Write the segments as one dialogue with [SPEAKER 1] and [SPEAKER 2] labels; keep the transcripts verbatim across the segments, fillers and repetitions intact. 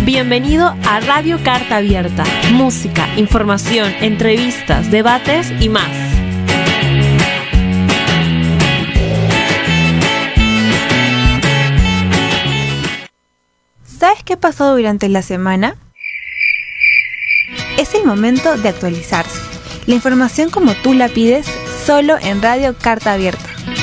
[SPEAKER 1] Bienvenido a Radio Carta Abierta. Música, información, entrevistas, debates y más.
[SPEAKER 2] ¿Sabes qué pasó durante la semana? Es el momento de actualizarse. La información como tú la pides, solo en Radio Carta Abierta.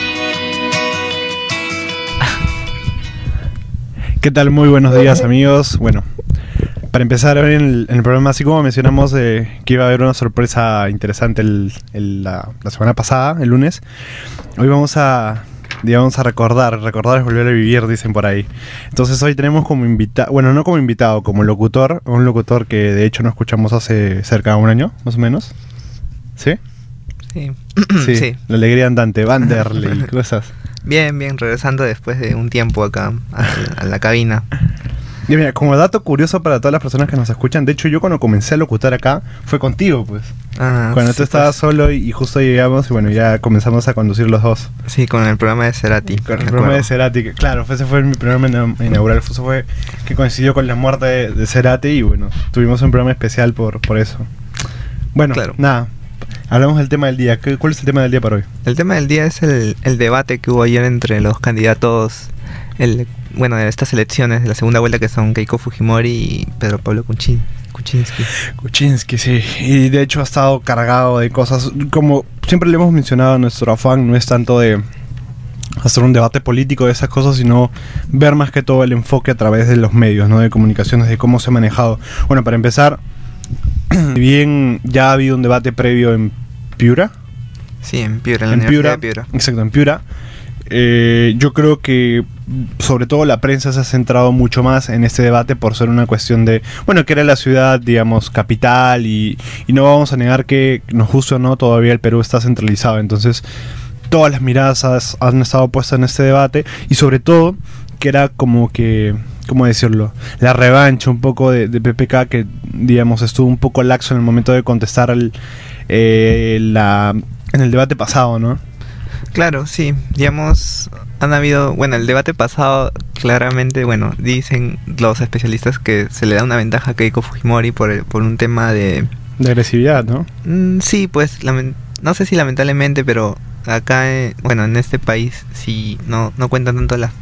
[SPEAKER 3] ¿Qué tal? Muy buenos días, amigos. Bueno, para empezar en el, en el programa, así como mencionamos eh, que iba a haber una sorpresa interesante el, el, la, la semana pasada, el lunes, hoy vamos a, digamos, a recordar, recordar es volver a vivir, dicen por ahí. Entonces hoy tenemos como invitado, bueno, no como invitado, como locutor, un locutor que de hecho no escuchamos hace cerca de un año, más o menos. ¿Sí?
[SPEAKER 4] Sí.
[SPEAKER 3] Sí,
[SPEAKER 4] Sí.
[SPEAKER 3] La alegría andante, Vanderlei, cosas.
[SPEAKER 4] Bien, bien, regresando después de un tiempo acá a, a la cabina.
[SPEAKER 3] Y mira, como dato curioso para todas las personas que nos escuchan, de hecho yo cuando comencé a locutar acá fue contigo, pues.
[SPEAKER 4] Ah,
[SPEAKER 3] Cuando
[SPEAKER 4] sí,
[SPEAKER 3] tú estabas
[SPEAKER 4] pues.
[SPEAKER 3] solo y, y justo llegamos y bueno, ya comenzamos a conducir los dos.
[SPEAKER 4] Sí, con el programa de Cerati.
[SPEAKER 3] Con el
[SPEAKER 4] me
[SPEAKER 3] programa de
[SPEAKER 4] acuerdo.
[SPEAKER 3] Cerati, que, claro, fue- ese fue mi programa ina- inaugural, eso fue que coincidió con la muerte de, de Cerati y bueno, tuvimos un programa especial por, por eso. Bueno,
[SPEAKER 4] Claro.
[SPEAKER 3] nada, hablamos del tema del día. ¿Qué- ¿Cuál es el tema del día para hoy?
[SPEAKER 4] El tema del día es el, el debate que hubo ayer entre los candidatos, el, bueno, de estas elecciones de la segunda vuelta, que son Keiko Fujimori y Pedro Pablo Kuczyn- Kuczynski.
[SPEAKER 3] Kuczynski, sí, y de hecho ha estado cargado de cosas, como siempre le hemos mencionado, nuestro afán no es tanto de hacer un debate político de esas cosas, sino ver más que todo el enfoque a través de los medios, ¿no? De comunicaciones, de cómo se ha manejado. Bueno, para empezar, si bien ya ha habido un debate previo en Piura,
[SPEAKER 4] Sí, en Piura, en la
[SPEAKER 3] en
[SPEAKER 4] Universidad
[SPEAKER 3] Piura,
[SPEAKER 4] de Piura.
[SPEAKER 3] exacto, en Piura, eh, yo creo que sobre todo la prensa se ha centrado mucho más en este debate por ser una cuestión de, bueno, que era la ciudad, digamos, capital y, y no vamos a negar que, nos guste o no, todavía el Perú está centralizado, entonces todas las miradas has- han estado puestas en este debate y sobre todo que era como que, ¿cómo decirlo? La revancha un poco de, de P P K que, digamos, estuvo un poco laxo en el momento de contestar el, eh, la, en el debate pasado, ¿no?
[SPEAKER 4] Claro, sí, digamos, han habido, bueno, el debate pasado, claramente, bueno, dicen los especialistas que se le da una ventaja a Keiko Fujimori por, el- por un tema de...
[SPEAKER 3] De agresividad, ¿no?
[SPEAKER 4] Mm, sí, pues, lamen- no sé si lamentablemente, pero acá, eh, bueno, en este país sí no, no cuentan tanto las,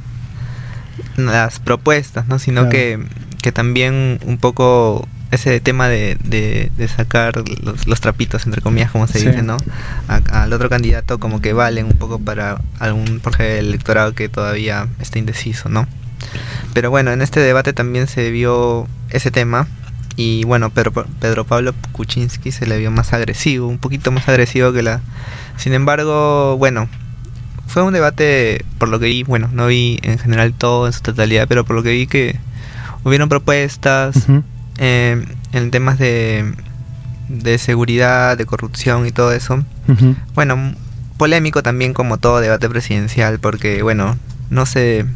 [SPEAKER 4] las propuestas, ¿no? Sino
[SPEAKER 3] Claro.
[SPEAKER 4] que, que también un poco ese tema de, de, de sacar los, los trapitos, entre comillas, como se
[SPEAKER 3] Sí.
[SPEAKER 4] dice, ¿no? A- al otro candidato como que valen un poco para algún porcentaje del electorado que todavía está indeciso, ¿no? Pero bueno, en este debate también se vio ese tema. Y bueno, Pedro, Pedro Pablo Kuczynski se le vio más agresivo, un poquito más agresivo que la... Sin embargo, bueno, fue un debate, por lo que vi, bueno, no vi en general todo en su totalidad, pero por lo que vi que hubieron propuestas
[SPEAKER 3] Ujú.
[SPEAKER 4] eh, en temas de, de seguridad, de corrupción y todo eso.
[SPEAKER 3] Ujú.
[SPEAKER 4] Bueno, m- polémico también como todo debate presidencial, porque bueno, no sé,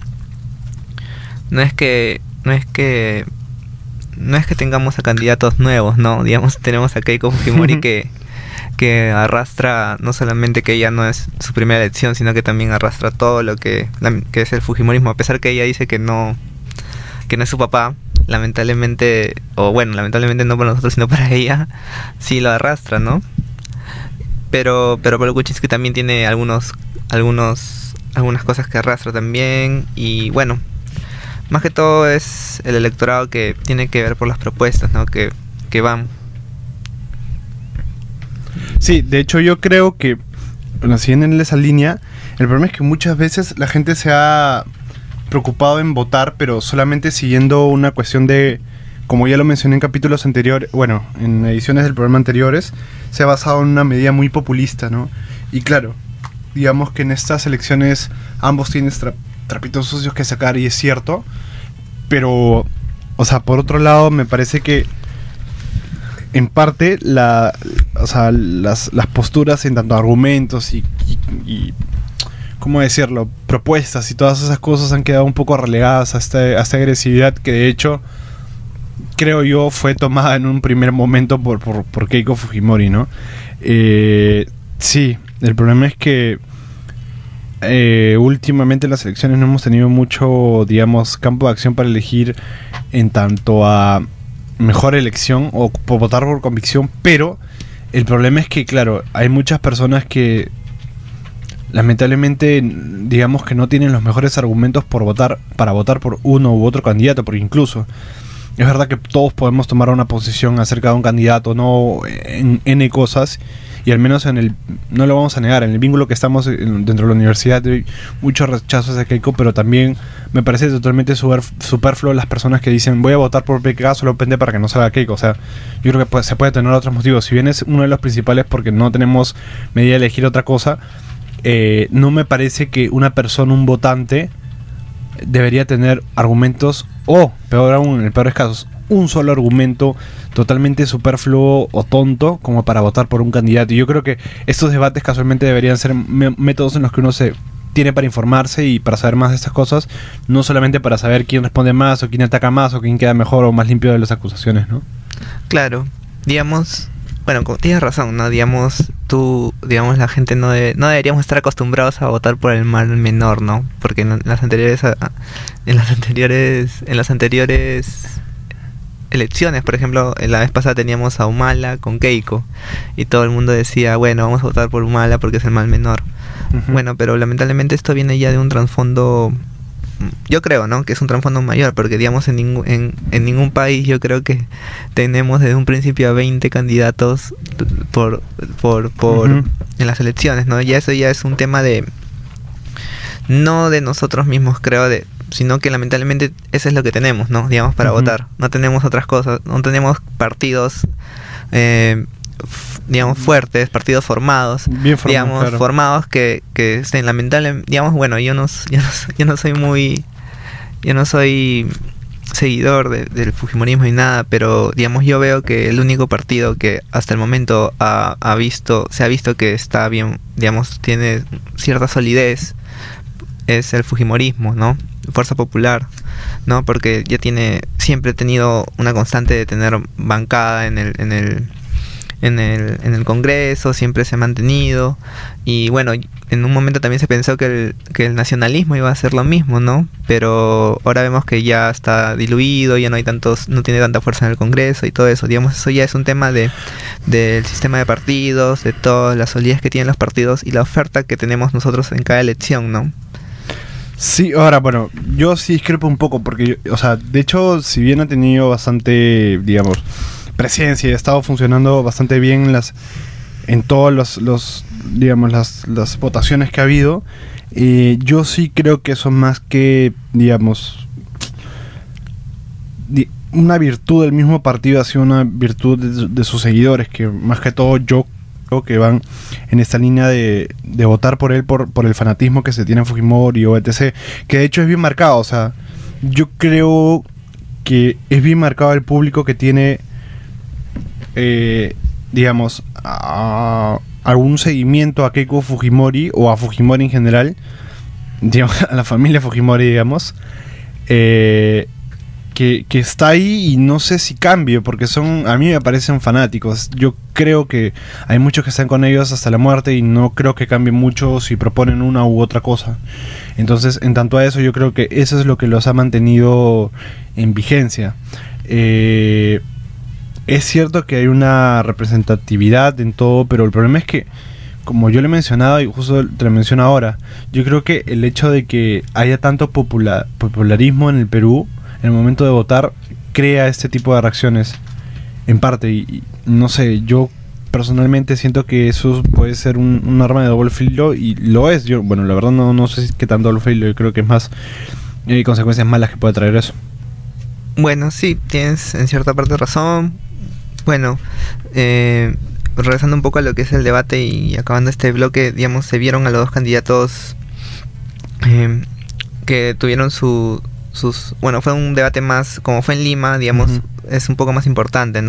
[SPEAKER 4] no es que, no es que, no es que tengamos a candidatos nuevos, no, digamos tenemos a Keiko Fujimori que, que arrastra no solamente que ella no es su primera elección, sino que también arrastra todo lo que, la- que es el fujimorismo, a pesar que ella dice que no, que no es su papá. Lamentablemente, o bueno, lamentablemente no para nosotros, sino para ella, sí lo arrastra, ¿no? Pero pero Pablo Kuczynski también tiene algunos algunos algunas cosas que arrastra también y bueno, más que todo es el electorado que tiene que ver por las propuestas, ¿no? Que que van.
[SPEAKER 3] Sí, de hecho yo creo que, bueno, siguiendo en esa línea, el problema es que muchas veces la gente se ha preocupado en votar, pero solamente siguiendo una cuestión de, como ya lo mencioné en capítulos anteriores, bueno, en ediciones del programa anteriores, se ha basado en una medida muy populista, ¿no? Y claro, digamos que en estas elecciones ambos tienen tra- trapitos sucios que sacar y es cierto, pero, o sea, por otro lado me parece que en parte la, o sea, las, las posturas en tanto argumentos y, y, y ¿cómo decirlo? Propuestas y todas esas cosas han quedado un poco relegadas a esta, a esta agresividad que de hecho creo yo fue tomada en un primer momento por, por, por Keiko Fujimori, ¿no? Eh, sí, el problema es que eh, últimamente en las elecciones no hemos tenido mucho, digamos, campo de acción para elegir en tanto a mejor elección o por votar por convicción, pero el problema es que, claro, hay muchas personas que lamentablemente, digamos que no tienen los mejores argumentos por votar para votar por uno u otro candidato, porque incluso es verdad que todos podemos tomar una posición acerca de un candidato, no en N cosas, y al menos en el, no lo vamos a negar, en el vínculo que estamos en, dentro de la universidad hay muchos rechazos a Keiko, pero también me parece totalmente super, superfluo las personas que dicen voy a votar por P K solo pende para que no salga Keiko. O sea, yo creo que puede, se puede tener otros motivos, si bien es uno de los principales porque no tenemos medida de elegir otra cosa. Eh, no me parece que una persona, un votante, debería tener argumentos o, peor aún, en el peor casos, un solo argumento totalmente superfluo o tonto como para votar por un candidato. Y yo creo que estos debates casualmente deberían ser me- métodos en los que uno se tiene para informarse y para saber más de estas cosas, no solamente para saber quién responde más o quién ataca más o quién queda mejor o más limpio de las acusaciones, ¿no?
[SPEAKER 4] Claro, digamos, bueno, como tienes razón, ¿no? Digamos, tú, digamos, la gente no debe, no deberíamos estar acostumbrados a votar por el mal menor, ¿no? Porque en las anteriores, en las anteriores, en las anteriores elecciones, por ejemplo, en la vez pasada teníamos a Humala con Keiko y todo el mundo decía, bueno, vamos a votar por Humala porque es el mal menor. Uh-huh. Bueno, pero lamentablemente esto viene ya de un trasfondo, yo creo, ¿no? Que es un trasfondo mayor, porque digamos en, ningún en, en ningún país yo creo que tenemos desde un principio a veinte candidatos por por por uh-huh. en las elecciones, ¿no? Ya eso ya es un tema de no de nosotros mismos, creo, de sino que lamentablemente eso es lo que tenemos, ¿no? Digamos, para uh-huh. votar. No tenemos otras cosas, no tenemos partidos eh, f- digamos fuertes, partidos formados,
[SPEAKER 3] bien formados,
[SPEAKER 4] digamos,
[SPEAKER 3] claro.
[SPEAKER 4] formados que, que estén lamentable, digamos, bueno, yo no, yo no, yo no soy muy, yo no soy seguidor de, del fujimorismo ni nada, pero digamos yo veo que el único partido que hasta el momento ha, ha visto, se ha visto que está bien, digamos, tiene cierta solidez, es el fujimorismo, ¿no? Fuerza Popular, ¿no? Porque ya tiene, siempre ha tenido una constante de tener bancada en el, en el, en el, en el Congreso, siempre se ha mantenido, y bueno, en un momento también se pensó que el, que el nacionalismo iba a hacer lo mismo, ¿no? Pero ahora vemos que ya está diluido, ya no hay tantos, no tiene tanta fuerza en el Congreso y todo eso, digamos, eso ya es un tema de del sistema de partidos, de todas las solidez que tienen los partidos y la oferta que tenemos nosotros en cada elección, ¿no?
[SPEAKER 3] Sí, ahora, bueno, yo sí discrepo un poco porque, o sea, de hecho, si bien ha tenido bastante, digamos, presencia y ha estado funcionando bastante bien en las, en todos los, los digamos, las, las votaciones que ha habido, eh, yo sí creo que eso más que, digamos, di, una virtud del mismo partido ha sido una virtud de, de sus seguidores, que más que todo yo que van en esta línea de, de votar por él por, por el fanatismo que se tiene en Fujimori o etcétera, que de hecho es bien marcado. O sea, yo creo que es bien marcado el público que tiene eh, digamos a, algún seguimiento a Keiko Fujimori o a Fujimori en general, digamos, a la familia Fujimori, digamos, eh Que, que está ahí y no sé si cambie, porque son, a mí me parecen fanáticos. Yo creo que hay muchos que están con ellos hasta la muerte y no creo que cambie mucho si proponen una u otra cosa. Entonces, en tanto a eso, yo creo que eso es lo que los ha mantenido en vigencia. Eh, es cierto que hay una representatividad en todo, pero el problema es que, como yo le he mencionado y justo te lo menciono ahora, yo creo que el hecho de que haya tanto popular, popularismo en el Perú en el momento de votar crea este tipo de reacciones en parte y, y no sé, yo personalmente siento que eso puede ser un, un arma de doble filo y lo es. Yo, bueno, la verdad no, no sé qué tan doble filo, yo creo que es más eh, consecuencias malas que puede traer eso.
[SPEAKER 4] Bueno, sí, tienes en cierta parte razón. Bueno, eh, regresando un poco a lo que es el debate y acabando este bloque, digamos, se vieron a los dos candidatos eh, que tuvieron su sus, bueno, fue un debate más, como fue en Lima, digamos, uh-huh. es un poco más importante, ¿no?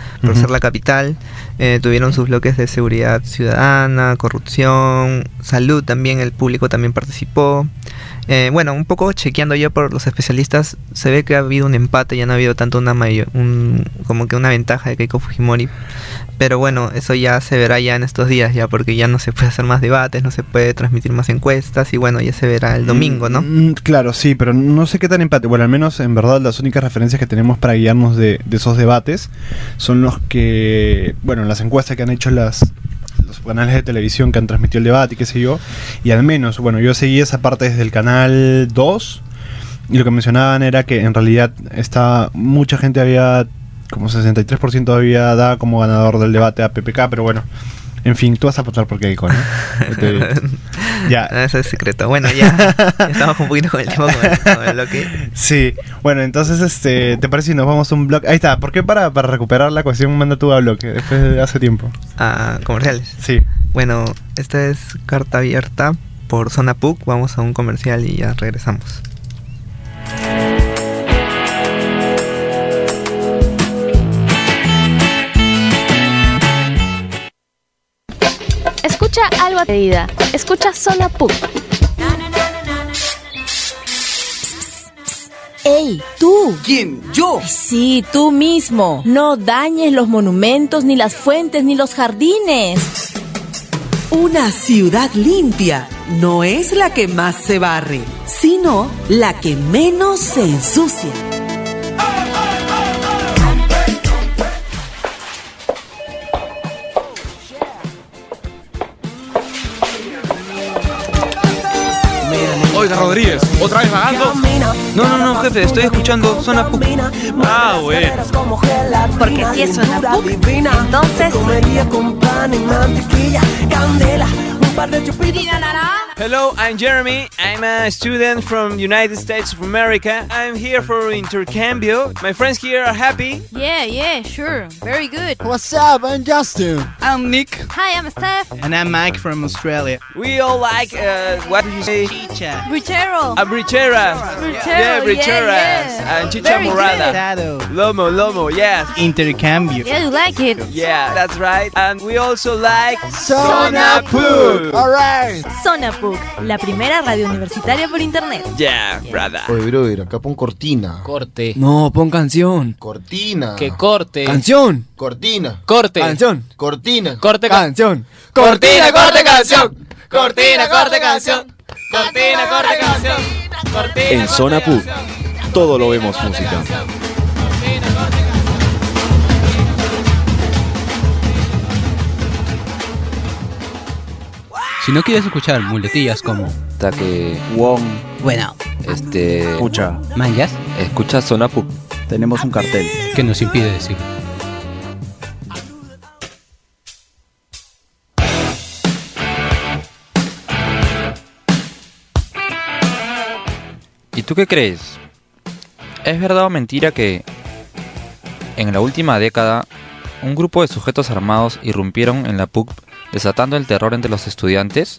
[SPEAKER 4] por
[SPEAKER 3] Uh-huh.
[SPEAKER 4] ser la capital. Eh, tuvieron sus bloques de seguridad ciudadana, corrupción, salud también, el público también participó. Eh, bueno, un poco chequeando yo por los especialistas, se ve que ha habido un empate, ya no ha habido tanto una mayor, un, como que una ventaja de Keiko Fujimori. Pero bueno, eso ya se verá ya en estos días, ya porque ya no se puede hacer más debates, no se puede transmitir más encuestas y bueno, ya se verá el domingo, ¿no?
[SPEAKER 3] Mm, claro, sí, pero no sé qué tan empate. Bueno, al menos en verdad las únicas referencias que tenemos para guiarnos de, de esos debates son los que, bueno, las encuestas que han hecho las los canales de televisión que han transmitido el debate y qué sé yo. Y al menos, bueno, yo seguí esa parte desde el canal dos y lo que mencionaban era que en realidad está, mucha gente había, como sesenta y tres por ciento había dado como ganador del debate a P P K, pero bueno, en fin, tú vas a votar por Keiko, ¿no? Te, ya.
[SPEAKER 4] Eso es secreto. Bueno, ya, ya estamos un poquito con el tiempo con el, con el bloque.
[SPEAKER 3] Sí, bueno, entonces, este, ¿te parece si nos vamos a un bloque? Ahí está, ¿por qué para, para recuperar la cuestión manda tú a bloque? Después de hace tiempo.
[SPEAKER 4] Ah, comerciales.
[SPEAKER 3] Sí.
[SPEAKER 4] Bueno, esta es Carta Abierta por Zona P U C. Vamos a un comercial y ya regresamos.
[SPEAKER 5] Escucha algo a medida. Escucha Zona P U C.
[SPEAKER 6] ¡Ey, tú!
[SPEAKER 7] ¿Quién? ¿Yo?
[SPEAKER 6] Sí, tú mismo. No dañes los monumentos, ni las fuentes, ni los jardines.
[SPEAKER 7] Una ciudad limpia no es la que más se barre, sino la que menos se ensucia.
[SPEAKER 8] Oiga, Rodríguez, ¿otra vez vagando?
[SPEAKER 4] No, no, no, jefe, estoy escuchando Zona P U C.
[SPEAKER 8] Ah, bueno.
[SPEAKER 2] Porque si es Zona P U C, entonces...
[SPEAKER 9] Hello, I'm Jeremy. I'm a student from United States of America. I'm here for intercambio. My friends here are happy.
[SPEAKER 5] Yeah, yeah, sure. Very good.
[SPEAKER 10] What's up? I'm Justin.
[SPEAKER 8] I'm Nick.
[SPEAKER 5] Hi, I'm Steph.
[SPEAKER 10] And I'm Mike from Australia.
[SPEAKER 9] We all like, uh, what did you say?
[SPEAKER 10] Chicha.
[SPEAKER 5] Brichero.
[SPEAKER 9] A brichera.
[SPEAKER 5] Brichero,
[SPEAKER 9] Yeah, bricheras.
[SPEAKER 5] yeah, yeah.
[SPEAKER 9] And chicha
[SPEAKER 5] Very
[SPEAKER 9] morada.
[SPEAKER 10] Shadow.
[SPEAKER 9] Lomo, lomo, yes.
[SPEAKER 10] Intercambio.
[SPEAKER 5] Yeah, you like it.
[SPEAKER 9] Yeah, that's right. And we also like
[SPEAKER 10] Zona
[SPEAKER 9] P U C.
[SPEAKER 10] Alright.
[SPEAKER 2] Zona P U C, la primera radio universitaria por internet.
[SPEAKER 9] Yeah, brother.
[SPEAKER 11] Oye, brother, acá pon cortina.
[SPEAKER 12] Corte. No, pon canción.
[SPEAKER 11] Cortina.
[SPEAKER 12] Que corte.
[SPEAKER 10] Canción.
[SPEAKER 11] Cortina.
[SPEAKER 12] Corte.
[SPEAKER 10] Canción.
[SPEAKER 11] Cortina.
[SPEAKER 12] Corte.
[SPEAKER 10] Canción.
[SPEAKER 12] Cortina, corte, canción. Cortina, corte, canción. Cortina, corte, canción. Cortina,
[SPEAKER 13] en Zona P U C, todo lo vemos música.
[SPEAKER 14] Si no quieres escuchar muletillas como
[SPEAKER 15] Taque, Wong,
[SPEAKER 14] bueno,
[SPEAKER 15] este,
[SPEAKER 14] escucha, mangas,
[SPEAKER 15] escucha Zona P U C.
[SPEAKER 14] Tenemos un cartel que nos impide decir.
[SPEAKER 15] ¿Y tú qué crees? ¿Es verdad o mentira que en la última década un grupo de sujetos armados irrumpieron en la P U C desatando el terror entre los estudiantes?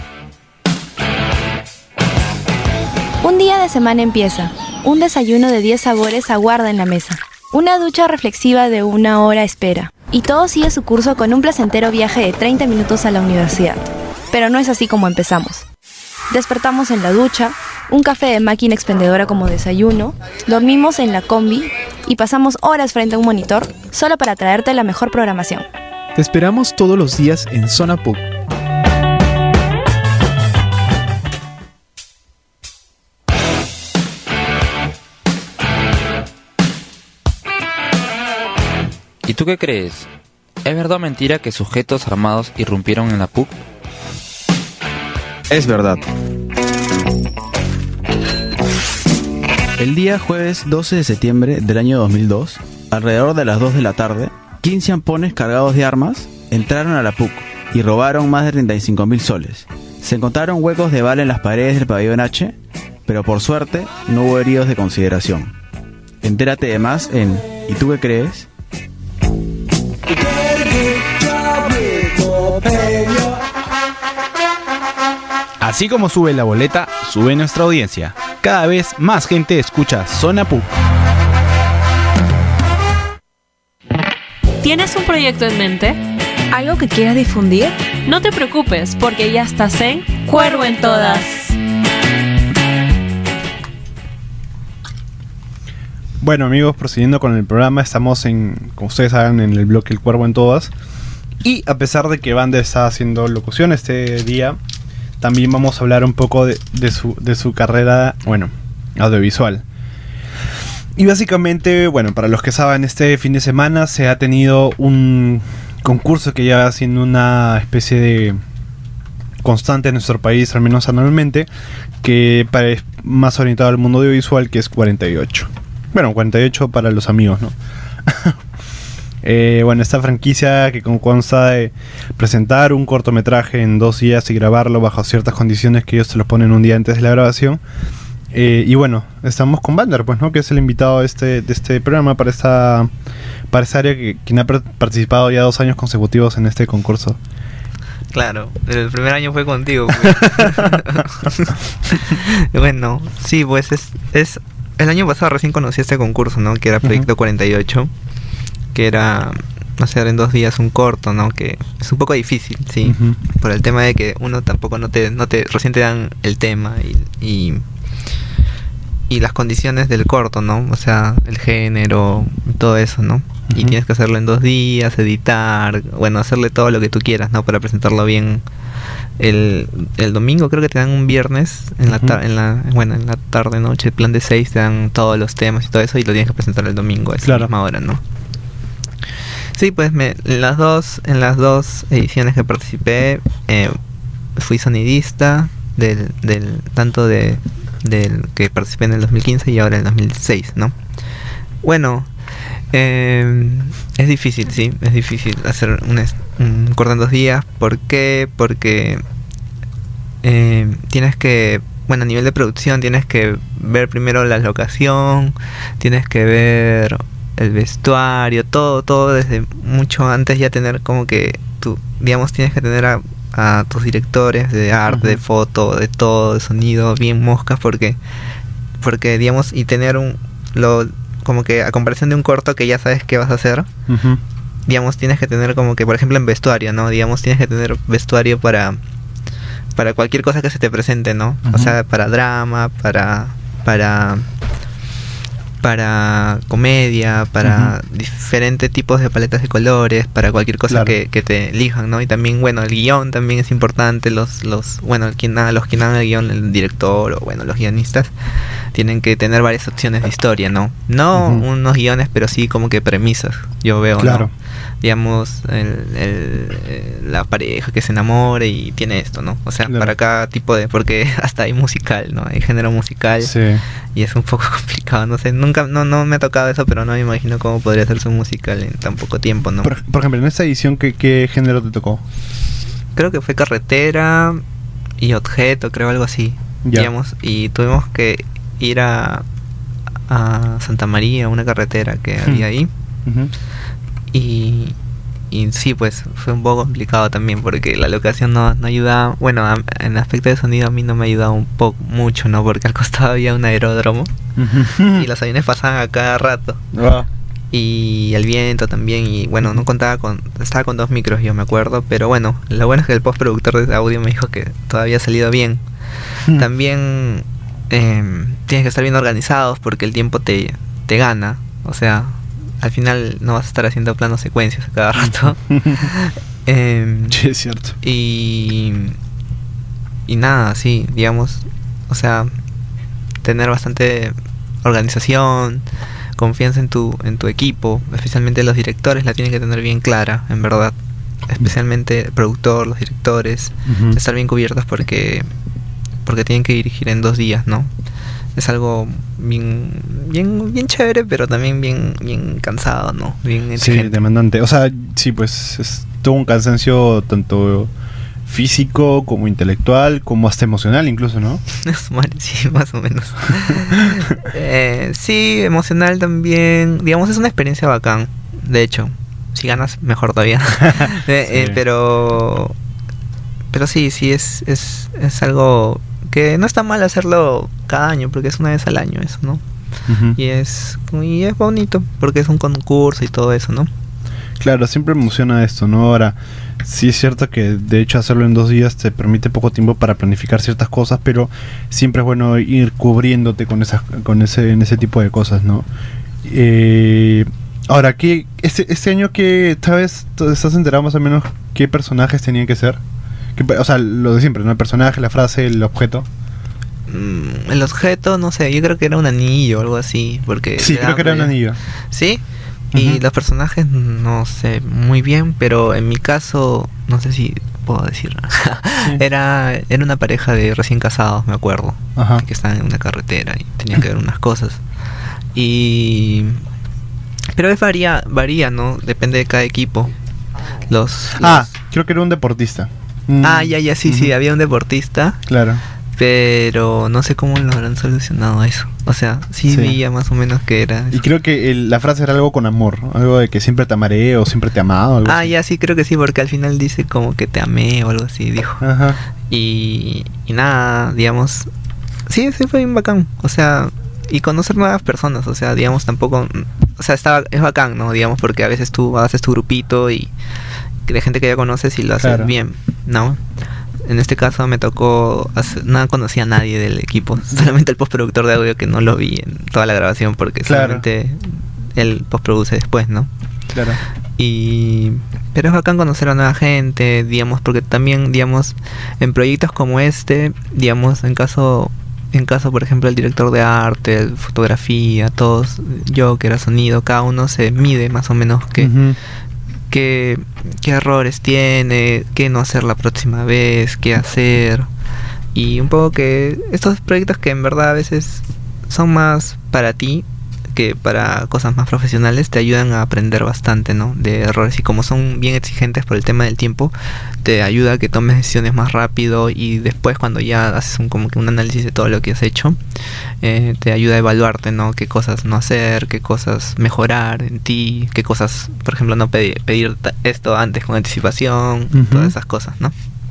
[SPEAKER 5] Un día de semana empieza. Un desayuno de diez sabores aguarda en la mesa. Una ducha reflexiva de una hora espera. Y todo sigue su curso con un placentero viaje de treinta minutos a la universidad. Pero no es así como empezamos. Despertamos en la ducha, un café de máquina expendedora como desayuno, dormimos en la combi y pasamos horas frente a un monitor solo para traerte la mejor programación.
[SPEAKER 16] Te esperamos todos los días en Zona P U C.
[SPEAKER 15] ¿Y tú qué crees? ¿Es verdad o mentira que sujetos armados irrumpieron en la P U C?
[SPEAKER 17] Es verdad. El día jueves doce de septiembre del año dos mil dos, alrededor de las dos de la tarde, quince ampones cargados de armas entraron a la P U C y robaron más de treinta y cinco mil soles. Se encontraron huecos de bala en las paredes del pabellón H, pero por suerte no hubo heridos de consideración. Entérate de más en ¿Y tú qué crees?
[SPEAKER 18] Así como sube la boleta, sube nuestra audiencia. Cada vez más gente escucha Zona P U C.
[SPEAKER 1] ¿Tienes un proyecto en mente?
[SPEAKER 2] ¿Algo que quieras difundir?
[SPEAKER 1] No te preocupes, porque ya estás en Cuervo en Todas.
[SPEAKER 3] Bueno, amigos, prosiguiendo con el programa, estamos en, como ustedes saben, en el bloque El Cuervo en Todas. Y a pesar de que Vander está haciendo locución este día, también vamos a hablar un poco de, de, su, de su carrera, bueno, audiovisual. Y básicamente, bueno, para los que saben, este fin de semana se ha tenido un concurso que lleva siendo una especie de constante en nuestro país, al menos anualmente, que es más orientado al mundo audiovisual, que es cuarenta y ocho. Bueno, cuarenta y ocho para los amigos, ¿no? eh, bueno, esta franquicia que consta de presentar un cortometraje en dos días y grabarlo bajo ciertas condiciones que ellos se los ponen un día antes de la grabación. Eh, y bueno, estamos con Vander, pues, ¿no? Que es el invitado de este, de este programa para esta, para esta área, que quien ha participado ya dos años consecutivos en este concurso.
[SPEAKER 4] Claro, el primer año fue contigo. Pues. Bueno, sí, pues es, es... El año pasado recién conocí este concurso, ¿no? Que era Proyecto uh-huh. cuarenta y ocho. Que era hacer en dos días un corto, ¿no? Que es un poco difícil, sí. Uh-huh. Por el tema de que uno tampoco no te... No te recién te dan el tema y... y y las condiciones del corto, ¿no? O sea, el género, todo eso, ¿no? Uh-huh. Y tienes que hacerlo en dos días, editar, bueno, hacerle todo lo que tú quieras, ¿no? Para presentarlo bien. El, el domingo creo que te dan un viernes en, uh-huh. la tar- en la bueno, en la tarde, noche, plan de seis, te dan todos los temas y todo eso y lo tienes que presentar el domingo a esa claro. misma hora, ¿no? Sí, pues me, en las dos en las dos ediciones que participé eh, fui sonidista del, del tanto de del que participé en el dos mil quince y ahora en el dos mil dieciséis, ¿no? Bueno, eh, es difícil, sí, es difícil hacer un, un corto en dos días. ¿Por qué? Porque eh, tienes que, bueno, a nivel de producción tienes que ver primero la locación, tienes que ver el vestuario, todo, todo desde mucho antes ya tener como que tú, digamos, tienes que tener a a tus directores de arte, uh-huh. de foto, de todo, de sonido, bien moscas, porque porque digamos, y tener un lo como que a comparación de un corto que ya sabes qué vas a hacer, uh-huh. digamos, tienes que tener como que, por ejemplo, en vestuario, ¿no? Digamos, tienes que tener vestuario para para cualquier cosa que se te presente, ¿no? Uh-huh. O sea, para drama, para para para comedia, para uh-huh. diferentes tipos de paletas de colores, para cualquier cosa claro. que, que te elijan, ¿no? Y también, bueno, el guión también es importante, los, los bueno, quien haga, los quien hagan el guión, el director o, bueno, los guionistas, tienen que tener varias opciones de historia, ¿no? No uh-huh. unos guiones, pero sí como que premisas, yo veo, claro. ¿no? Digamos, el, el, la pareja que se enamore y tiene esto, ¿no? O sea, claro. para cada tipo de... Porque hasta hay musical, ¿no? Hay género musical sí. y es un poco complicado, no sé, nunca, no, no me ha tocado eso, pero no me imagino cómo podría hacerse un musical en tan poco tiempo, ¿no?
[SPEAKER 3] Por, por ejemplo, en esta edición, ¿qué, qué género te tocó?
[SPEAKER 4] Creo que fue carretera y objeto, creo, algo así, ya. digamos, y tuvimos que ir a, a Santa María, una carretera que hmm. había ahí, uh-huh. y... Y sí, pues fue un poco complicado también porque la locación no, no ayudaba. Bueno, a, en aspecto de sonido a mí no me ayudaba un poco, mucho, ¿no? Porque al costado había un aeródromo y los aviones pasaban a cada rato. Wow. Y el viento también. Y bueno, no contaba con... Estaba con dos micros, yo me acuerdo. Pero bueno, lo bueno es que el postproductor de audio me dijo que todo había salido bien. Hmm. También eh, tienes que estar bien organizados porque el tiempo te, te gana. O sea... Al final no vas a estar haciendo planos secuencias a cada rato. eh,
[SPEAKER 3] sí, es cierto.
[SPEAKER 4] Y, y nada, sí, digamos, o sea, tener bastante organización, confianza en tu en tu equipo, especialmente los directores la tienen que tener bien clara, en verdad. Especialmente el productor, los directores, uh-huh. estar bien cubiertos porque porque tienen que dirigir en dos días, ¿no? Es algo bien bien bien chévere, pero también bien bien cansado, ¿no? Bien exigente.
[SPEAKER 3] Sí, demandante. O sea, sí, pues es todo un cansancio tanto físico como intelectual, como hasta emocional incluso, ¿no?
[SPEAKER 4] Sí, más o menos. eh, sí, emocional también. Digamos, es una experiencia bacán. De hecho, si ganas, mejor todavía. eh, sí. eh, pero pero sí, sí, es, es, es algo... que no está mal hacerlo cada año, porque es una vez al año eso, ¿no? Uh-huh. Y es y es bonito, porque es un concurso y todo eso, ¿no?
[SPEAKER 3] Claro, siempre me emociona esto, ¿no? Ahora, sí es cierto que de hecho hacerlo en dos días te permite poco tiempo para planificar ciertas cosas, pero siempre es bueno ir cubriéndote con esas, con ese, en ese tipo de cosas, ¿no? Eh, ahora, ¿qué, este, este año que, ¿sabes? ¿Estás enterado más o menos qué personajes tenían que ser? ¿Qué, o sea, lo de siempre, ¿no? El personaje, la frase, el objeto.
[SPEAKER 4] Mm, el objeto, no sé, yo creo que era un anillo o algo así, porque...
[SPEAKER 3] Sí, creo que era un anillo.
[SPEAKER 4] ¿Sí? Y uh-huh. los personajes, no sé muy bien, pero en mi caso, no sé si puedo decir, sí. era era una pareja de recién casados, me acuerdo, uh-huh. que estaban en una carretera y tenían que ver unas cosas. Y... Pero es varía, varía, ¿no? Depende de cada equipo. Los, los...
[SPEAKER 3] Ah, creo que era un deportista.
[SPEAKER 4] Mm. Ah, ya, ya, sí, uh-huh. sí, había un deportista.
[SPEAKER 3] Claro.
[SPEAKER 4] Pero no sé cómo lo habrán solucionado eso. O sea, sí, sí. veía más o menos que era eso.
[SPEAKER 3] Y creo que el, la frase era algo con amor. Algo de que siempre te amaré o siempre te he amado. Algo
[SPEAKER 4] ah,
[SPEAKER 3] así.
[SPEAKER 4] ya, sí, creo que sí, porque al final dice como que te amé o algo así, dijo.
[SPEAKER 3] Ajá.
[SPEAKER 4] Y, y nada, digamos... Sí, sí fue bien bacán. O sea, y conocer nuevas personas. O sea, digamos, tampoco... O sea, está, es bacán, ¿no? Digamos, porque a veces tú haces tu grupito y de gente que ya conoces y lo haces claro. bien, ¿no? En este caso me tocó hacer, no conocía a nadie del equipo, solamente el postproductor de audio, que no lo vi en toda la grabación porque claro. solamente él postproduce después, ¿no?
[SPEAKER 3] Claro.
[SPEAKER 4] Y pero es bacán conocer a nueva gente, digamos, porque también, digamos, en proyectos como este, digamos, en caso en caso, por ejemplo, el director de arte, el fotografía, todos, yo que era sonido, cada uno se mide más o menos que uh-huh. Qué, qué errores tiene, qué no hacer la próxima vez, qué hacer. Y un poco que estos proyectos que en verdad a veces son más para ti que para cosas más profesionales, te ayudan a aprender bastante, ¿no? De errores, y como son bien exigentes por el tema del tiempo, te ayuda a que tomes decisiones más rápido, y después cuando ya haces un, como que un análisis de todo lo que has hecho, eh, te ayuda a evaluarte, ¿no? Qué cosas no hacer, qué cosas mejorar en ti, qué cosas, por ejemplo, no pedir, pedir esto antes con anticipación, uh-huh. todas esas cosas, ¿no?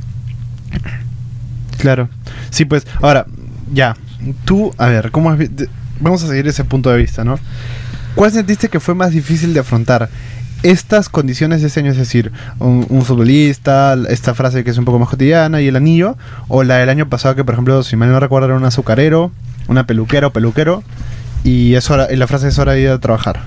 [SPEAKER 3] Claro. Sí, pues, ahora, ya, tú, a ver, ¿cómo has visto? Vamos a seguir ese punto de vista, ¿no? ¿Cuál sentiste que fue más difícil de afrontar? Estas condiciones de este año, es decir, un, un futbolista, esta frase que es un poco más cotidiana y el anillo, o la del año pasado que, por ejemplo, si mal no recuerdo, era un azucarero, una peluquera o peluquero, y, es hora, y la frase es hora de ir a trabajar.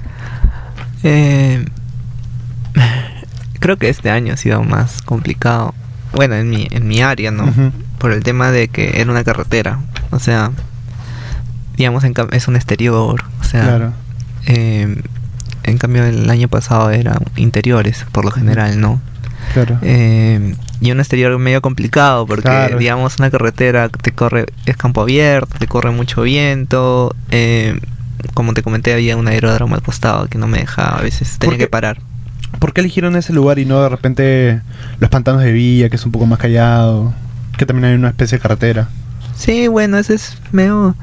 [SPEAKER 4] Eh, creo que este año ha sido más complicado. Bueno, en mi, en mi área, ¿no? Uh-huh. Por el tema de que era una carretera, o sea... digamos, en cam- es un exterior, o sea,
[SPEAKER 3] claro.
[SPEAKER 4] eh, en cambio el año pasado eran interiores, por lo general, ¿no?
[SPEAKER 3] Claro.
[SPEAKER 4] Eh, y un exterior medio complicado, porque, claro. digamos, una carretera te corre, es campo abierto, te corre mucho viento, eh, como te comenté, había un aeródromo al costado que no me dejaba, a veces tenía que parar.
[SPEAKER 3] ¿Por qué eligieron ese lugar y no de repente los pantanos de Villa, que es un poco más callado, que también hay una especie de carretera?
[SPEAKER 4] Sí, bueno, ese es medio...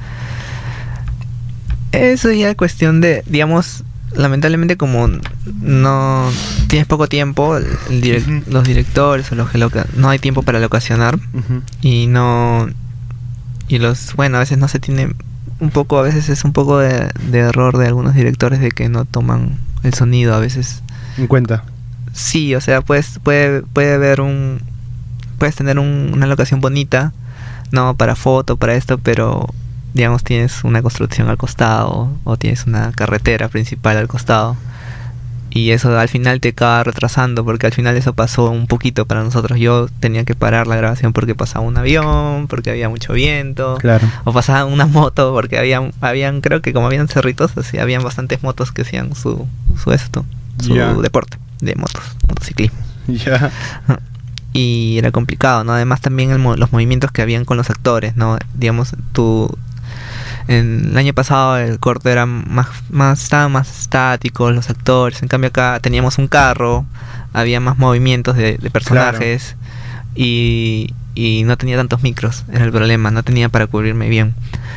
[SPEAKER 4] Eso ya es cuestión de, digamos, lamentablemente como no tienes poco tiempo, el direct, uh-huh. los directores o los que loca, no hay tiempo para locacionar uh-huh. y no y los bueno a veces no se tiene un poco a veces es un poco de, de error de algunos directores de que no toman el sonido a veces
[SPEAKER 3] en cuenta.
[SPEAKER 4] Sí, o sea, puedes puede puede haber un puedes tener un, una locación bonita, no para foto, para esto, pero digamos tienes una construcción al costado o tienes una carretera principal al costado y eso al final te acaba retrasando, porque al final eso pasó un poquito para nosotros. Yo tenía que parar la grabación porque pasaba un avión, porque había mucho viento,
[SPEAKER 3] claro.
[SPEAKER 4] o pasaba una moto, porque habían, habían creo que como habían cerritos, así habían bastantes motos que hacían su, su esto, su yeah. deporte de motos, motociclismo.
[SPEAKER 3] Ya.
[SPEAKER 4] Yeah. Y era complicado, ¿no? Además también el, los movimientos que habían con los actores, ¿no? Digamos, tú... En el año pasado el corte era más, más estaban más estáticos los actores, en cambio acá teníamos un carro, había más movimientos de, de personajes, claro. y, y no tenía tantos micros, era el problema, no tenía para cubrirme bien.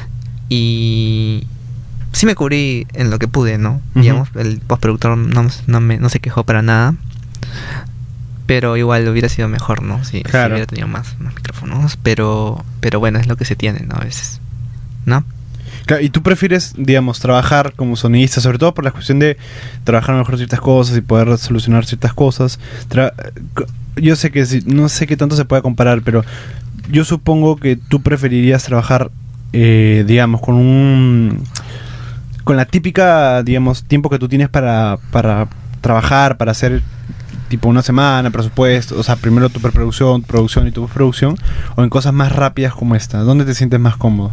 [SPEAKER 4] Y sí me cubrí en lo que pude, ¿no? Uh-huh. Digamos, el postproductor no, no, me, no se quejó para nada, pero igual hubiera sido mejor, ¿no? Si,
[SPEAKER 3] claro.
[SPEAKER 4] si hubiera tenido más, más micrófonos, pero, pero bueno, es lo que se tiene, ¿no? A veces, ¿no?
[SPEAKER 3] Claro, y tú prefieres, digamos, trabajar como sonidista, sobre todo por la cuestión de trabajar mejor ciertas cosas y poder solucionar ciertas cosas. Tra- yo sé que si, no sé qué tanto se puede comparar, pero yo supongo que tú preferirías trabajar, eh, digamos, con un... con la típica, digamos, tiempo que tú tienes para, para trabajar, para hacer tipo una semana, presupuesto, o sea, primero tu preproducción, tu producción y tu postproducción, o en cosas más rápidas como esta. ¿Dónde te sientes más cómodo?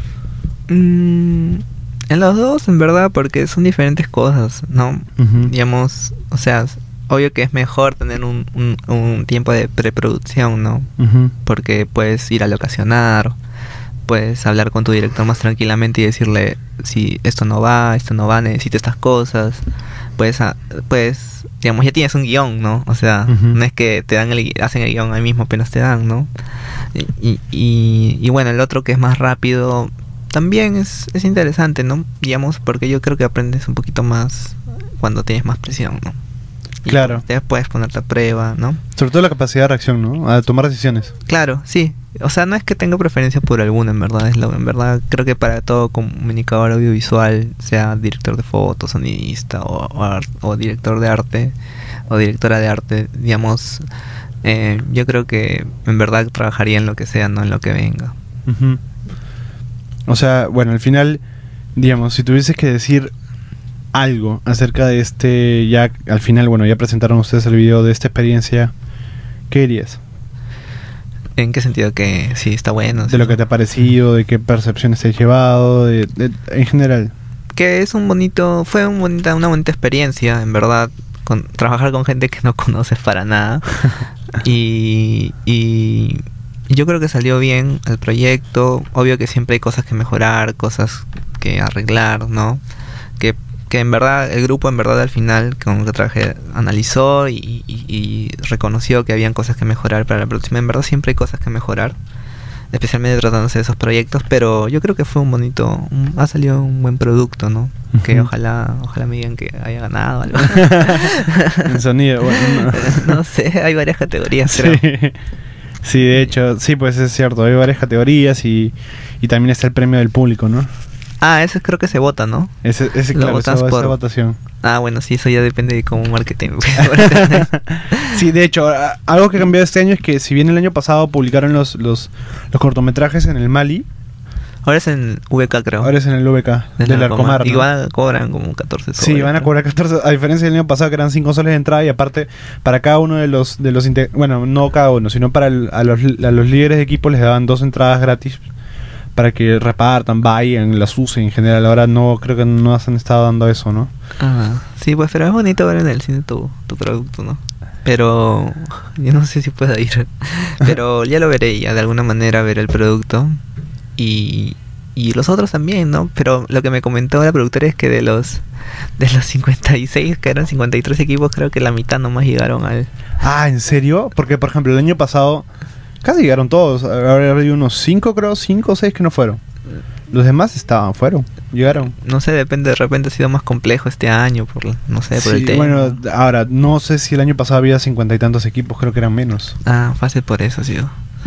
[SPEAKER 4] Mm, en los dos, en verdad, porque son diferentes cosas, ¿no?
[SPEAKER 3] Uh-huh.
[SPEAKER 4] Digamos, o sea, obvio que es mejor tener un, un, un tiempo de preproducción, ¿no?
[SPEAKER 3] Uh-huh.
[SPEAKER 4] Porque puedes ir a locacionar, puedes hablar con tu director más tranquilamente y decirle si esto no va, esto no va, necesito estas cosas. Puedes, a- puedes digamos, ya tienes un guión, ¿no? O sea,
[SPEAKER 3] Uh-huh.
[SPEAKER 4] no es que te dan el, gui- hacen el guión ahí mismo apenas te dan, ¿no? Y, y, y, y bueno, el otro que es más rápido también es, es interesante, ¿no? Digamos, porque yo creo que aprendes un poquito más cuando tienes más presión, ¿no? Y
[SPEAKER 3] Claro.
[SPEAKER 4] te puedes ponerte a prueba, ¿no?
[SPEAKER 3] Sobre todo la capacidad de reacción, ¿no? A tomar decisiones.
[SPEAKER 4] Claro, sí. O sea, no es que tenga preferencia por alguna, en verdad. Es lo, en verdad, creo que para todo comunicador audiovisual, sea director de foto, sonidista o, o, ar- o director de arte o directora de arte, digamos, eh, yo creo que en verdad trabajaría en lo que sea, no en lo que venga.
[SPEAKER 3] Ujú. O sea, bueno, al final, digamos, si tuvieses que decir algo acerca de este, ya al final, bueno, ya presentaron ustedes el video de esta experiencia, ¿qué dirías?
[SPEAKER 4] ¿En qué sentido? Que sí, está bueno.
[SPEAKER 3] De lo que te ha parecido, de qué percepciones te has llevado, de, de- en general.
[SPEAKER 4] Que es un bonito, fue un bonita, una bonita experiencia, en verdad, con, trabajar con gente que no conoces para nada. y, y yo creo que salió bien el proyecto. Obvio que siempre hay cosas que mejorar, cosas que arreglar, ¿no? Que, que en verdad, el grupo en verdad al final con el que trabajé analizó y, y, y reconoció que habían cosas que mejorar para la próxima. En verdad siempre hay cosas que mejorar, especialmente tratándose de esos proyectos, pero yo creo que fue un bonito, un- ha salido un buen producto, ¿no?
[SPEAKER 3] Ujú.
[SPEAKER 4] Que ojalá, ojalá me digan que haya ganado algo.
[SPEAKER 3] En sonido, bueno, no.
[SPEAKER 4] No sé, hay varias categorías,
[SPEAKER 3] Sí.
[SPEAKER 4] creo.
[SPEAKER 3] Sí, de hecho, sí, pues es cierto, hay varias categorías y, y también está el premio del público, ¿no?
[SPEAKER 4] Ah, ese creo que se vota, ¿no?
[SPEAKER 3] Ese, ese
[SPEAKER 4] Lo
[SPEAKER 3] claro,
[SPEAKER 4] votas
[SPEAKER 3] esa, esa
[SPEAKER 4] por-
[SPEAKER 3] votación.
[SPEAKER 4] Ah, bueno, sí, eso ya depende de cómo marketing.
[SPEAKER 3] Sí, de hecho, a- algo que cambió este año es que si bien el año pasado publicaron los, los, los cortometrajes en el Mali,
[SPEAKER 4] Ahora es en V K, creo.
[SPEAKER 3] ahora es en el V K
[SPEAKER 4] Del
[SPEAKER 3] del
[SPEAKER 4] Arcomar.
[SPEAKER 3] Arcomar,
[SPEAKER 4] Y
[SPEAKER 3] ¿no?
[SPEAKER 4] van a cobran como catorce soles.
[SPEAKER 3] Sí, van a cobrar catorce, a diferencia del año pasado que eran cinco soles de entrada y aparte para cada uno de los de los inte- bueno, no cada uno, sino para el- a, los, a los líderes de equipo les daban dos entradas gratis para que repartan, vayan, las usen en general. Ahora no, creo que no han estado dando eso, ¿no?
[SPEAKER 4] Ah, sí, pues, pero es bonito ver en el cine tu, tu producto, ¿no? Pero yo no sé si pueda ir. Pero ya lo veré, ya de alguna manera veré el producto. Y, y los otros también, ¿no? Pero lo que me comentó la productora es que de los de los cincuenta y seis, que eran cincuenta y tres equipos, creo que la mitad nomás llegaron al...
[SPEAKER 3] Ah, ¿en serio? Porque, por ejemplo, el año pasado casi llegaron todos. Ahora hay unos cinco, creo, cinco o seis que no fueron. Los demás estaban, fueron, llegaron.
[SPEAKER 4] No sé, depende, de repente ha sido más complejo este año, por no sé, por
[SPEAKER 3] Sí,
[SPEAKER 4] el tema.
[SPEAKER 3] bueno, ahora, no sé si el año pasado había cincuenta y tantos equipos, creo que eran menos.
[SPEAKER 4] Ah, fácil por eso ha sido.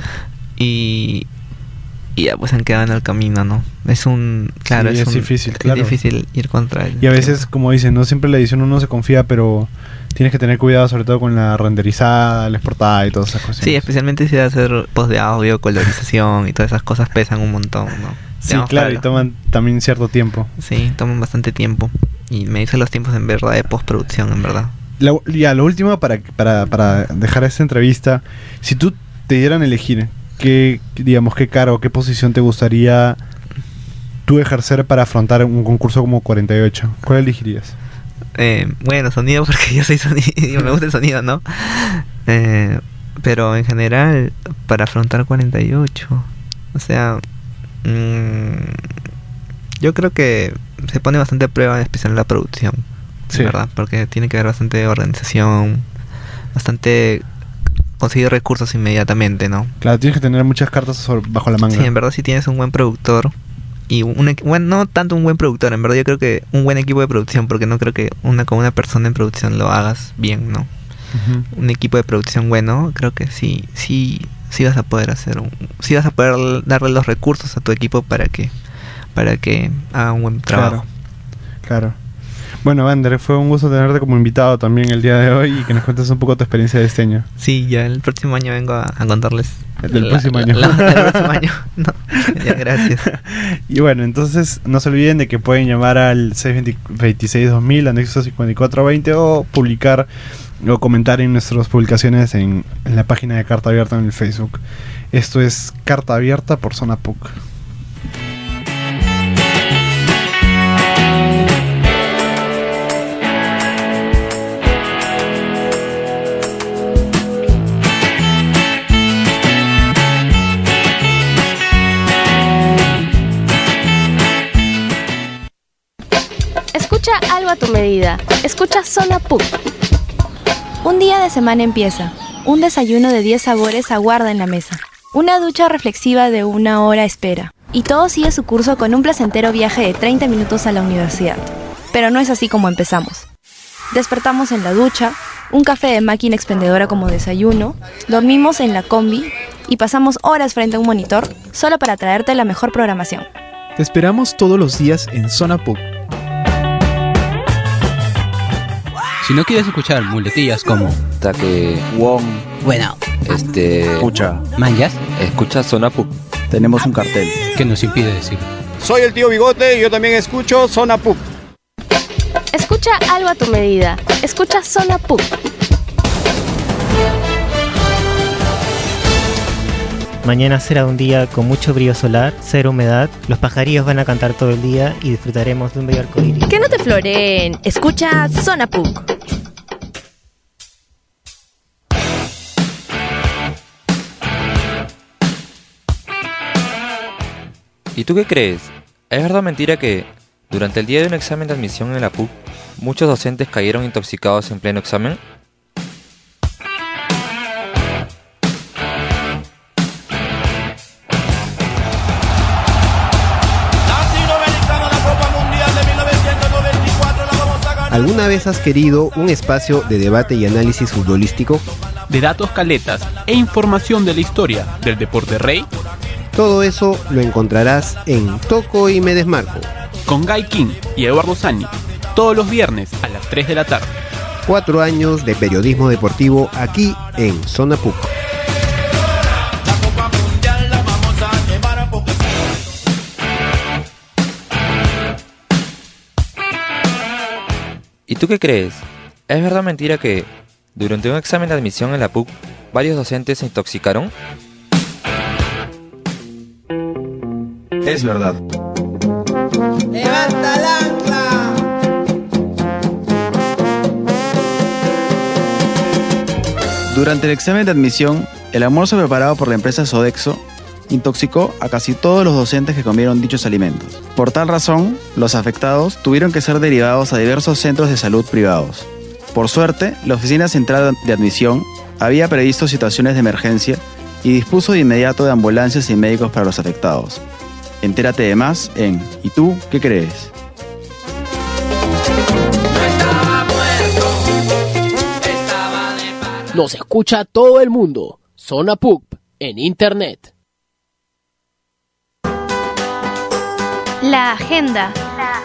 [SPEAKER 4] Y... Y ya pues han quedado en el camino, ¿no? Es un... Claro,
[SPEAKER 3] Sí,
[SPEAKER 4] es,
[SPEAKER 3] es
[SPEAKER 4] un-
[SPEAKER 3] difícil, claro.
[SPEAKER 4] Es difícil ir contra él.
[SPEAKER 3] Y a veces, como dicen, no siempre la edición uno se confía, pero tienes que tener cuidado sobre todo con la renderizada, la exportada y todas esas cosas.
[SPEAKER 4] Sí, especialmente si va a hacer post de audio, colorización y todas esas cosas pesan un montón, ¿no?
[SPEAKER 3] Sí,
[SPEAKER 4] Digamos,
[SPEAKER 3] claro,
[SPEAKER 4] para-
[SPEAKER 3] y toman también cierto tiempo.
[SPEAKER 4] Sí, toman bastante tiempo. Y me dicen los tiempos en verdad de postproducción, en verdad.
[SPEAKER 3] La- ya, lo último para, para, para dejar esta entrevista, si tú te dieran a elegir qué, digamos, qué cargo, qué posición te gustaría tú ejercer para afrontar un concurso como cuarenta y ocho, ¿cuál elegirías?
[SPEAKER 4] Eh, bueno, sonido porque yo soy sonido, me gusta el sonido, ¿no? Eh, pero en general, para afrontar cuarenta y ocho, o sea, mmm, yo creo que se pone bastante a prueba, en especial en la producción,
[SPEAKER 3] Sí.
[SPEAKER 4] ¿verdad? Porque tiene que haber bastante organización, bastante conseguir recursos inmediatamente, ¿no?
[SPEAKER 3] Claro, tienes que tener muchas cartas sobre- bajo la manga.
[SPEAKER 4] Sí, en verdad si tienes un buen productor y un equi- bueno, no tanto un buen productor, en verdad yo creo que un buen equipo de producción, porque no creo que una con una persona en producción lo hagas bien, ¿no?
[SPEAKER 3] Ujú.
[SPEAKER 4] Un equipo de producción bueno, creo que sí, sí, sí vas a poder hacer un, sí vas a poder darle los recursos a tu equipo para que para que haga un buen trabajo.
[SPEAKER 3] Claro, claro. Bueno, Vander, fue un gusto tenerte como invitado también el día de hoy y que nos cuentes un poco tu experiencia de este año.
[SPEAKER 4] Sí, ya el próximo año vengo a, a contarles.
[SPEAKER 3] Del
[SPEAKER 4] la,
[SPEAKER 3] próximo año.
[SPEAKER 4] La, la, del próximo año. No, ya, gracias.
[SPEAKER 3] Y bueno, entonces no se olviden de que pueden llamar al seis veintiséis dos mil, anexo cincuenta y cuatro veinte, o publicar o comentar en nuestras publicaciones en, en la página de Carta Abierta en el Facebook. Esto es Carta Abierta por Zona P U C.
[SPEAKER 5] Escucha algo a tu medida. Escucha Zona P U C. Un día de semana empieza. Un desayuno de diez sabores aguarda en la mesa. Una ducha reflexiva de una hora espera. Y todo sigue su curso con un placentero viaje de treinta minutos a la universidad. Pero no es así como empezamos. Despertamos en la ducha, un café de máquina expendedora como desayuno, dormimos en la combi y pasamos horas frente a un monitor solo para traerte la mejor programación.
[SPEAKER 16] Te esperamos todos los días en Zona P U C.
[SPEAKER 14] Si no quieres escuchar muletillas como
[SPEAKER 15] Taque, Wong,
[SPEAKER 14] bueno,
[SPEAKER 15] este,
[SPEAKER 17] Escucha,
[SPEAKER 14] manjas,
[SPEAKER 15] escucha Zona P U C.
[SPEAKER 17] tenemos un cartel
[SPEAKER 14] que nos impide decir.
[SPEAKER 10] Soy el tío Bigote y yo también escucho Zona P U C.
[SPEAKER 5] Escucha algo a tu medida. Escucha Zona P U C.
[SPEAKER 19] Mañana será un día con mucho brillo solar, cero humedad, los pajarillos van a cantar todo el día y disfrutaremos de un bello arcoíris.
[SPEAKER 6] Que no te floreen, escucha Zona P U C.
[SPEAKER 15] ¿Y tú qué crees? ¿Es verdad o mentira que durante el día de un examen de admisión en la P U C, muchos docentes cayeron intoxicados en pleno examen?
[SPEAKER 20] ¿Alguna vez has querido un espacio de debate y análisis futbolístico?
[SPEAKER 21] De datos caletas e información de la historia del deporte rey.
[SPEAKER 20] Todo eso lo encontrarás en Toco y Me Desmarco.
[SPEAKER 21] Con Guy King y Eduardo Sani, todos los viernes a las tres de la tarde.
[SPEAKER 20] Cuatro años de periodismo deportivo aquí en Zona P U C.
[SPEAKER 15] ¿Y tú qué crees? ¿Es verdad o mentira que durante un examen de admisión en la P U C, varios docentes se intoxicaron?
[SPEAKER 13] Es verdad.
[SPEAKER 12] ¡Levanta el ancla!
[SPEAKER 17] Durante el examen de admisión, el almuerzo preparado por la empresa Sodexo intoxicó a casi todos los docentes que comieron dichos alimentos. Por tal razón, los afectados tuvieron que ser derivados a diversos centros de salud privados. Por suerte, la Oficina Central de Admisión había previsto situaciones de emergencia y dispuso de inmediato de ambulancias y médicos para los afectados. Entérate de más en ¿Y tú qué crees?
[SPEAKER 22] Nos escucha todo el mundo. Zona P U C en internet.
[SPEAKER 5] La agenda.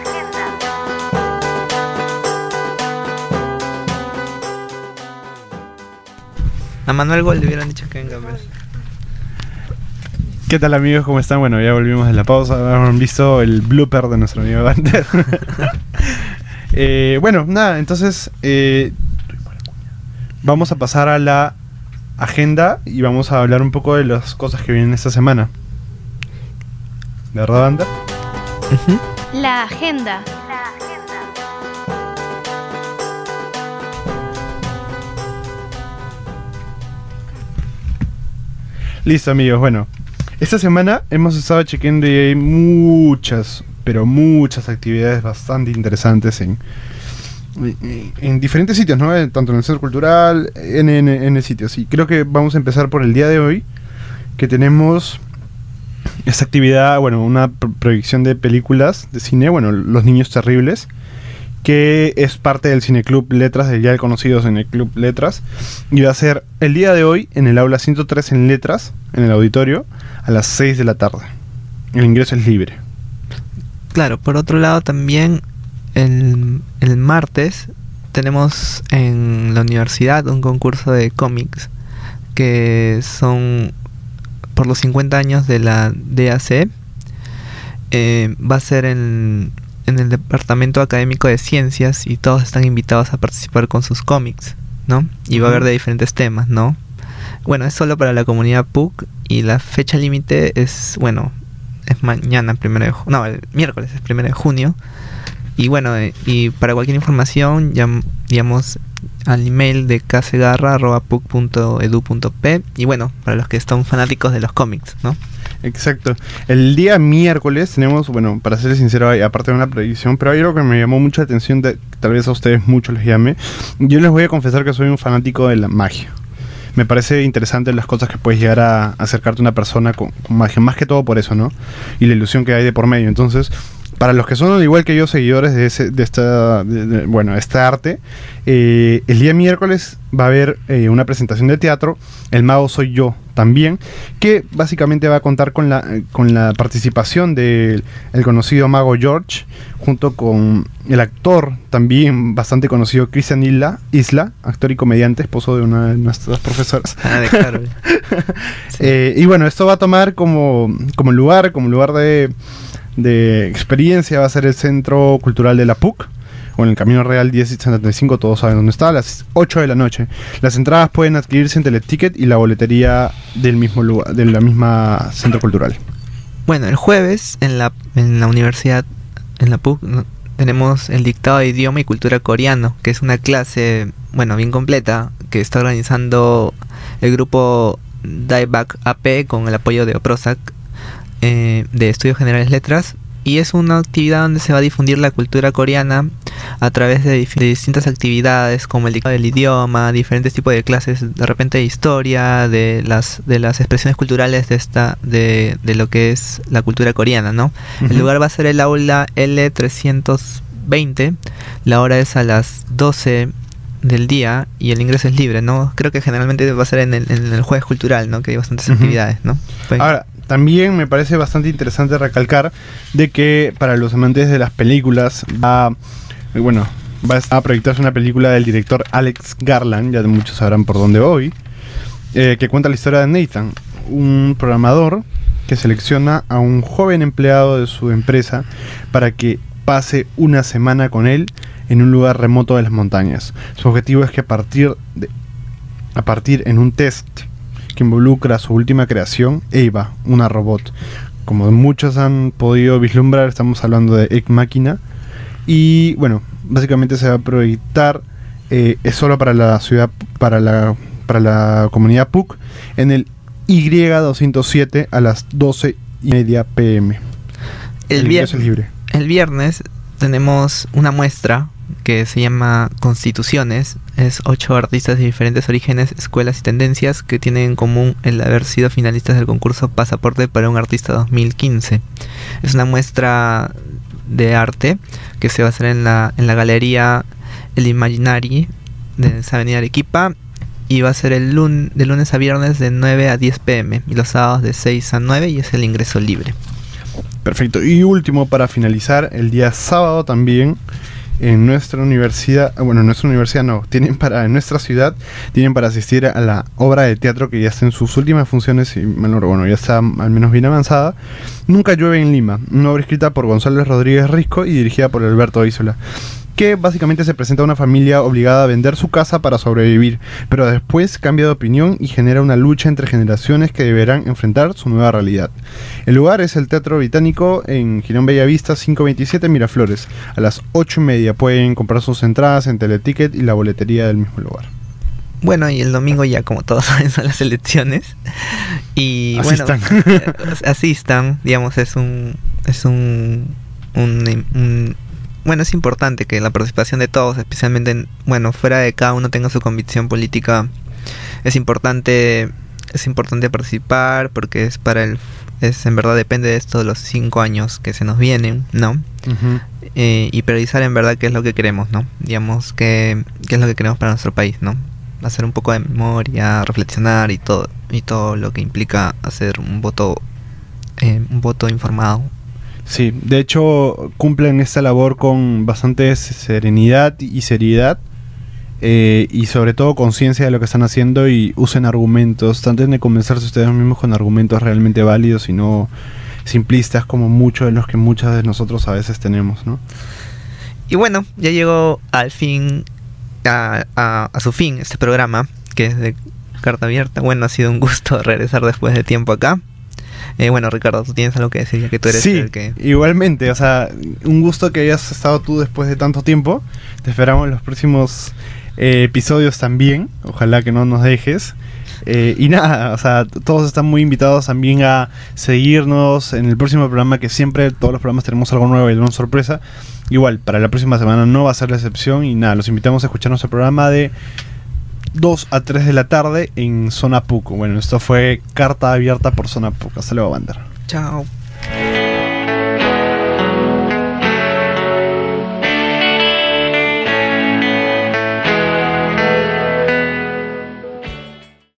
[SPEAKER 4] A Manuel Gol le hubieran dicho que venga, pues.
[SPEAKER 3] ¿Qué tal, amigos? ¿Cómo están? Bueno, ya volvimos de la pausa. Han visto el blooper de nuestro amigo Vander. eh, bueno, nada, entonces eh, vamos a pasar a la agenda y vamos a hablar un poco de las cosas que vienen esta semana. ¿De verdad, Vander?
[SPEAKER 5] Uh-huh. La agenda.
[SPEAKER 3] Listo, amigos. Bueno, esta semana hemos estado chequeando y hay muchas, pero muchas actividades bastante interesantes en, en, en diferentes sitios, ¿no? Tanto en el Centro Cultural, en, en, en el sitio. Sí, creo que vamos a empezar por el día de hoy, que tenemos esta actividad, bueno, una pro- proyección de películas de cine, bueno, Los Niños Terribles, que es parte del Cineclub Letras, del ya conocido Cineclub Letras, y va a ser el día de hoy en el aula ciento tres en Letras, en el auditorio, a las seis de la tarde. El ingreso es libre.
[SPEAKER 4] Claro, por otro lado también el, el martes tenemos en la universidad un concurso de cómics que son por los cincuenta años de la D A C. Eh, va a ser en, en el Departamento Académico de Ciencias y todos están invitados a participar con sus cómics, ¿no? Y va a haber de diferentes temas, ¿no? Bueno, es solo para la comunidad P U C y la fecha límite es, bueno, es mañana, primero de junio, no, el miércoles es primero de junio. Y bueno, eh, y para cualquier información, llam, digamos al email de casegarra arroba puc punto edu punto pe. Y bueno, para los que son fanáticos de los cómics, ¿no?
[SPEAKER 3] Exacto. El día miércoles tenemos, bueno, para ser sincero, hay, aparte de una predicción, pero hay algo que me llamó mucho la atención, de, tal vez a ustedes mucho les llame. Yo les voy a confesar que soy un fanático de la magia. Me parece interesante las cosas que puedes llegar a acercarte a una persona con, con magia, más que todo por eso, ¿no? Y la ilusión que hay de por medio. Entonces, para los que son al igual que yo seguidores de ese, de esta, de, de, bueno, este arte, eh, el día miércoles va a haber eh, una presentación de teatro, El Mago Soy Yo también, que básicamente va a contar con la, con la participación del el conocido mago George, junto con el actor también bastante conocido Cristian Isla, Isla, actor y comediante, esposo de una de nuestras profesoras.
[SPEAKER 4] Ah, de claro. Sí.
[SPEAKER 3] eh, y bueno, esto va a tomar como, como lugar, como lugar de... de experiencia, va a ser el Centro Cultural de la P U C, o en el Camino Real diez setenta y cinco, todos saben dónde está, a las ocho de la noche. Las entradas pueden adquirirse en Teleticket y la boletería del mismo lugar, de la misma Centro Cultural.
[SPEAKER 4] Bueno, el jueves en la, en la universidad, en la P U C, ¿no?, tenemos el dictado de idioma y cultura coreano, que es una clase, bueno, bien completa, que está organizando el grupo Dieback A P con el apoyo de Oprosac, Eh, de Estudios Generales Letras, y es una actividad donde se va a difundir la cultura coreana a través de, dif- de distintas actividades como el dictado del idioma, diferentes tipos de clases, de repente de historia, de las de las expresiones culturales de esta de, de lo que es la cultura coreana, ¿no? Uh-huh. El lugar va a ser el aula L trescientos veinte, la hora es a las doce del día y el ingreso es libre, ¿no? Creo que generalmente va a ser en el, en el jueves cultural, ¿no? Que hay bastantes uh-huh. actividades, ¿no? Pues,
[SPEAKER 3] ahora, también me parece bastante interesante recalcar de que para los amantes de las películas va, bueno, va a proyectarse una película del director Alex Garland, ya muchos sabrán por dónde voy, eh, que cuenta la historia de Nathan, un programador que selecciona a un joven empleado de su empresa para que pase una semana con él en un lugar remoto de las montañas. Su objetivo es que a partir de, a partir en un test que involucra su última creación, Eva, una robot. Como muchos han podido vislumbrar, estamos hablando de Ex Machina. Y bueno, básicamente se va a proyectar, eh, es solo para la ciudad, para la, para la comunidad P U C, en el Y doscientos siete a las doce y media pm.
[SPEAKER 4] El, el, vier- es libre. El viernes tenemos una muestra que se llama Constituciones. Es ocho artistas de diferentes orígenes, escuelas y tendencias que tienen en común el haber sido finalistas del concurso Pasaporte para un Artista dos mil quince. Es una muestra de arte que se va a hacer en la, en la galería El Imaginary de esa avenida Arequipa, y va a ser el lun- de lunes a viernes de nueve a diez pm y los sábados de seis a nueve, y es el ingreso libre.
[SPEAKER 3] Perfecto. Y último, para finalizar, el día sábado también en nuestra universidad, bueno, en nuestra universidad no, tienen para, en nuestra ciudad, tienen para asistir a la obra de teatro que ya está en sus últimas funciones, y bueno, ya está al menos bien avanzada, Nunca llueve en Lima, una obra escrita por González Rodríguez Risco y dirigida por Alberto Isola, que básicamente se presenta a una familia obligada a vender su casa para sobrevivir, pero después cambia de opinión y genera una lucha entre generaciones que deberán enfrentar su nueva realidad. El lugar es el Teatro Británico en Girón Bellavista quinientos veintisiete Miraflores. A las ocho y media pueden comprar sus entradas en Teleticket y la boletería del mismo lugar.
[SPEAKER 4] Bueno, y el domingo ya, como todos saben, son las elecciones. Y
[SPEAKER 3] asistan.
[SPEAKER 4] bueno, asistan, digamos, es un... es un, un, un bueno, es importante que la participación de todos, especialmente en, bueno, fuera de cada uno tenga su convicción política. Es importante, es importante participar porque es para el, es en verdad depende de esto de los cinco años que se nos vienen, ¿no? Uh-huh. Eh, y priorizar en verdad qué es lo que queremos, ¿no? Digamos qué, qué es lo que queremos para nuestro país, ¿no? Hacer un poco de memoria, reflexionar y todo y todo lo que implica hacer un voto, eh, un voto informado.
[SPEAKER 3] Sí, de hecho cumplen esta labor con bastante serenidad y seriedad. Eh, y sobre todo conciencia de lo que están haciendo, y usen argumentos, traten de convencerse ustedes mismos con argumentos realmente válidos y no simplistas como muchos de los que muchas de nosotros a veces tenemos, ¿no?
[SPEAKER 4] Y bueno, ya llegó al fin, a, a, a su fin este programa, que es de Carta Abierta. Bueno, ha sido un gusto regresar después de tiempo acá. Eh, bueno, Ricardo, tú tienes algo que decir, ya que tú eres
[SPEAKER 3] sí,
[SPEAKER 4] el que...
[SPEAKER 3] igualmente, o sea, un gusto que hayas estado tú después de tanto tiempo. Te esperamos en los próximos eh, episodios también, ojalá que no nos dejes. Eh, y nada, o sea, todos están muy invitados también a seguirnos en el próximo programa, que siempre todos los programas tenemos algo nuevo y alguna sorpresa. Igual, para la próxima semana no va a ser la excepción, y nada, los invitamos a escuchar nuestro programa de dos a tres de la tarde en Zona P U C. Bueno, esto fue Carta Abierta por Zona P U C. Hasta luego, banda.
[SPEAKER 4] Chao.